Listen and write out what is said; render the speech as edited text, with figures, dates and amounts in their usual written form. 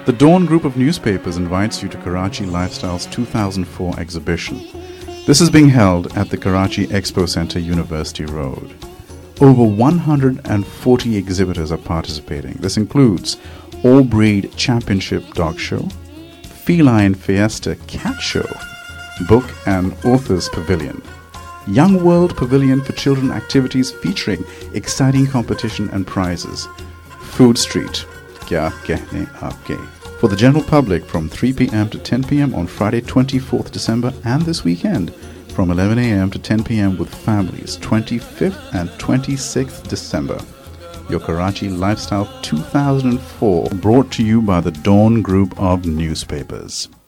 The Dawn Group of Newspapers invites you to Karachi Lifestyle's 2004 exhibition. This is being held at the Karachi Expo Center, University Road. Over 140 exhibitors are participating. This includes All-Breed Championship Dog Show, Feline Fiesta Cat Show, Book and Authors Pavilion, Young World Pavilion for children activities featuring exciting competition and prizes, Food Street, Kya Kehne Aapke, for the general public from 3 p.m. to 10 p.m. on Friday 24th December and this weekend from 11 a.m. to 10 p.m. with families 25th and 26th December. Your Karachi Lifestyle 2004 brought to you by the Dawn Group of Newspapers.